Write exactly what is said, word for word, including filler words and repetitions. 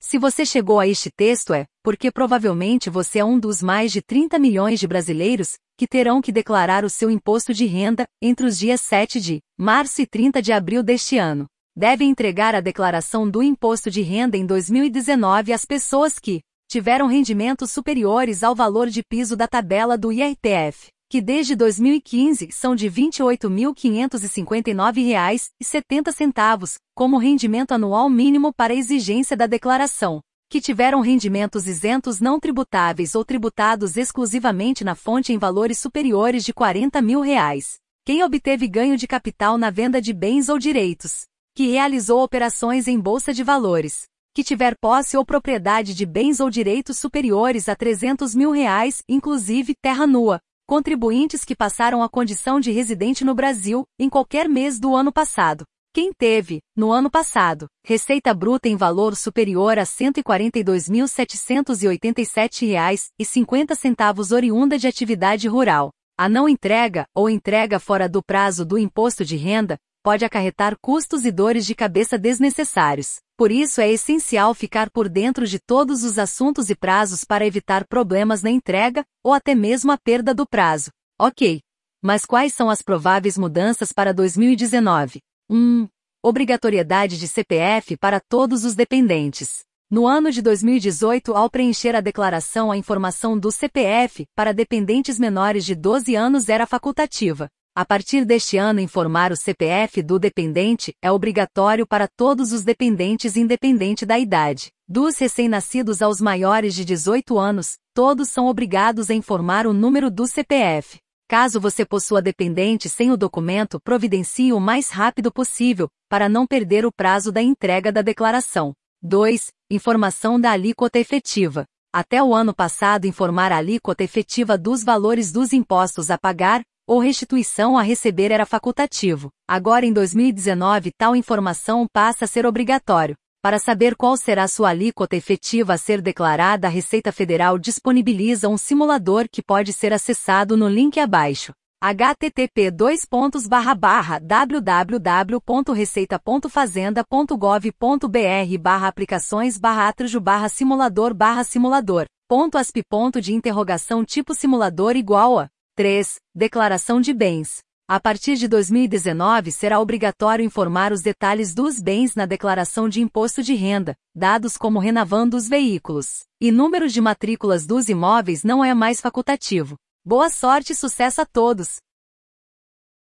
Se você chegou a este texto é porque provavelmente você é um dos mais de trinta milhões de brasileiros que terão que declarar o seu imposto de renda entre os dias sete de março e trinta de abril deste ano. Devem entregar a declaração do imposto de renda em dois mil e dezenove às pessoas que tiveram rendimentos superiores ao valor de piso da tabela do I R P F, que desde dois mil e quinze são de vinte e oito mil quinhentos e cinquenta e nove reais e setenta centavos, como rendimento anual mínimo para exigência da declaração, que tiveram rendimentos isentos não tributáveis ou tributados exclusivamente na fonte em valores superiores de quarenta mil reais. Quem obteve ganho de capital na venda de bens ou direitos, que realizou operações em bolsa de valores, que tiver posse ou propriedade de bens ou direitos superiores a trezentos mil reais, inclusive terra nua, contribuintes que passaram a condição de residente no Brasil, em qualquer mês do ano passado. Quem teve, no ano passado, receita bruta em valor superior a cento e quarenta e dois mil setecentos e oitenta e sete reais e cinquenta centavos oriunda de atividade rural. A não entrega, ou entrega fora do prazo do imposto de renda, pode acarretar custos e dores de cabeça desnecessários. Por isso é essencial ficar por dentro de todos os assuntos e prazos para evitar problemas na entrega, ou até mesmo a perda do prazo. Ok. Mas quais são as prováveis mudanças para dois mil e dezenove? um. Obrigatoriedade de C P F para todos os dependentes. No ano de dois mil e dezoito, ao preencher a declaração, a informação do C P F para dependentes menores de doze anos era facultativa. A partir deste ano, informar o C P F do dependente é obrigatório para todos os dependentes independente da idade. Dos recém-nascidos aos maiores de dezoito anos, todos são obrigados a informar o número do C P F. Caso você possua dependente sem o documento, providencie o mais rápido possível, para não perder o prazo da entrega da declaração. dois. Informação da alíquota efetiva. Até o ano passado, informar a alíquota efetiva dos valores dos impostos a pagar, ou restituição a receber era facultativo. Agora em dois mil e dezenove tal informação passa a ser obrigatório. Para saber qual será sua alíquota efetiva a ser declarada, a Receita Federal disponibiliza um simulador que pode ser acessado no link abaixo. h t t p dois pontos barra barra w w w ponto receita ponto fazenda ponto gov ponto b r barra aplicações barra atrejo barra simulador barra simulador ponto asp ponto de interrogação tipo simulador igual a três. Declaração de bens. A partir de dois mil e dezenove será obrigatório informar os detalhes dos bens na declaração de imposto de renda, dados como Renavan dos veículos e números de matrículas dos imóveis não é mais facultativo. Boa sorte e sucesso a todos!